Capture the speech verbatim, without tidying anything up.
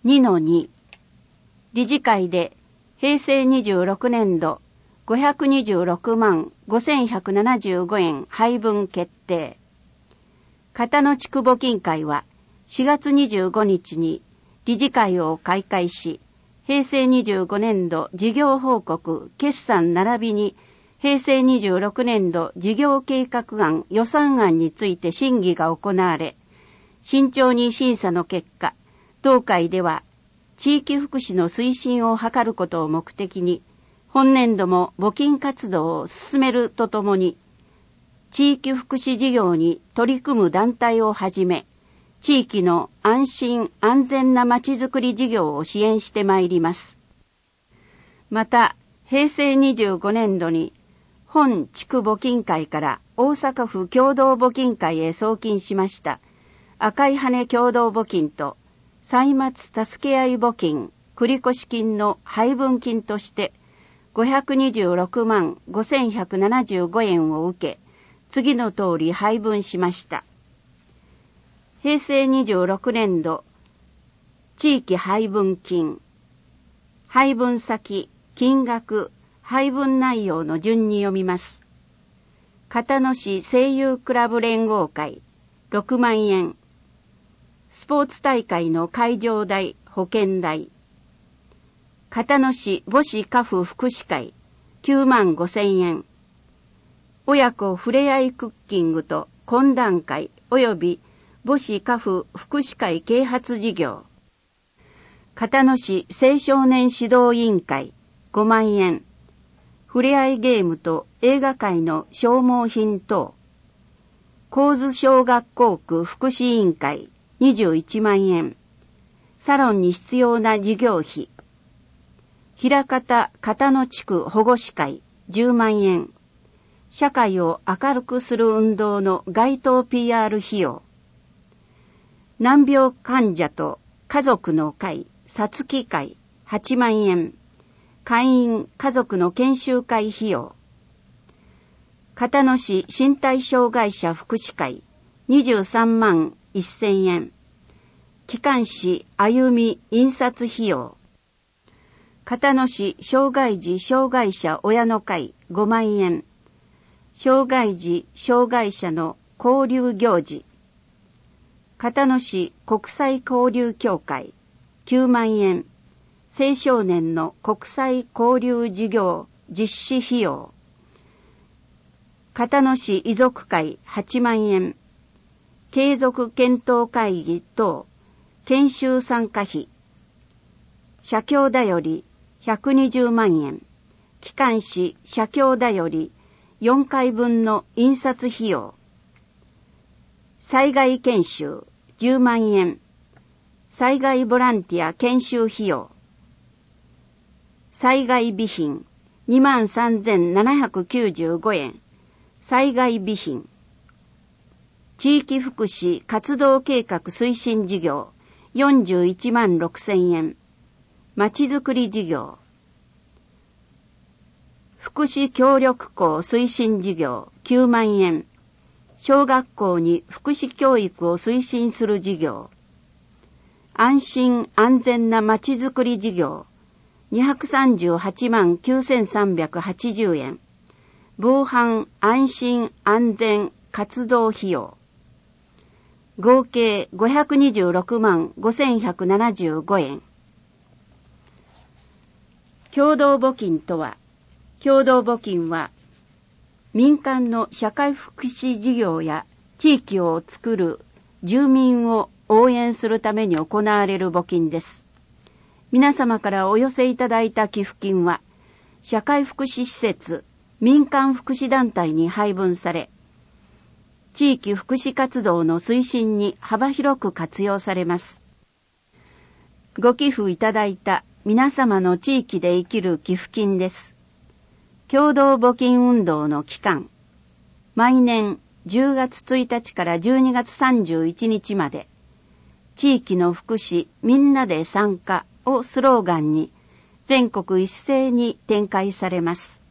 にのに 理事会でへいせいにじゅうろくねんどごひゃくにじゅうろくまんごせんひゃくななじゅうごえん配分決定。片野地区募金会はしがつにじゅうごにちに理事会を開会し、へいせいにじゅうごねんど事業報告決算並びにへいせいにじゅうろくねんど事業計画案予算案について審議が行われ、慎重に審査の結果、当会では地域福祉の推進を図ることを目的に、本年度も募金活動を進めるとともに、地域福祉事業に取り組む団体をはじめ、地域の安心安全なまちづくり事業を支援してまいります。また、へいせいにじゅうごねんどに本地区募金会から大阪府共同募金会へ送金しました赤い羽共同募金と歳末助け合い募金繰越金の配分金としてごひゃくにじゅうろくまんごせんひゃくななじゅうごえんを受け、次の通り配分しました。へいせいにじゅうろくねんど地域配分金、配分先、金額、配分内容の順に読みます。片野市声優クラブ連合会ろくまんえん、スポーツ大会の会場代、保険代、片野市母子家父福祉会きゅうまんごせんえん、親子ふれあいクッキングと懇談会及び母子家父福祉会啓発事業、片野市青少年指導委員会ごまんえん、ふれあいゲームと映画界の消耗品等、神津小学校区福祉委員会にじゅういちまんえん、サロンに必要な事業費、枚方片野地区保護司会じゅうまんえん、社会を明るくする運動の街頭 ピーアール 費用、難病患者と家族の会さつき会はちまんえん、会員家族の研修会費用、片野市身体障害者福祉会にじゅうさんまんせんえん、機関誌歩み印刷費用、片野市障害児障害者親の会ごまんえん、障害児障害者の交流行事、片野市国際交流協会きゅうまんえん、青少年の国際交流事業実施費用、片野市遺族会はちまんえん、継続検討会議等研修参加費、社協だよりひゃくにじゅうまんえん、機関誌社協だよりよんかいぶんの印刷費用、災害研修じゅうまんえん、災害ボランティア研修費用、災害備品 にまんさんぜんななひゃくきゅうじゅうごえん、災害備品、地域福祉活動計画推進事業よんじゅういちまんろくせんえん、まちづくり事業、福祉協力校推進事業きゅうまんえん、小学校に福祉教育を推進する事業、安心安全なまちづくり事業にひゃくさんじゅうはちまんきゅうせんさんびゃくはちじゅうえん、防犯安心安全活動費用、合計ごひゃくにじゅうろくまんごせんひゃくななじゅうごえん。共同募金とは、共同募金は民間の社会福祉事業や地域を作る住民を応援するために行われる募金です。皆様からお寄せいただいた寄付金は、社会福祉施設、民間福祉団体に配分され、地域福祉活動の推進に幅広く活用されます。ご寄付いただいた皆様の地域で生きる寄付金です。共同募金運動の期間、毎年じゅうがつついたちからじゅうにがつさんじゅういちにちまで、地域の福祉みんなで参加をスローガンに全国一斉に展開されます。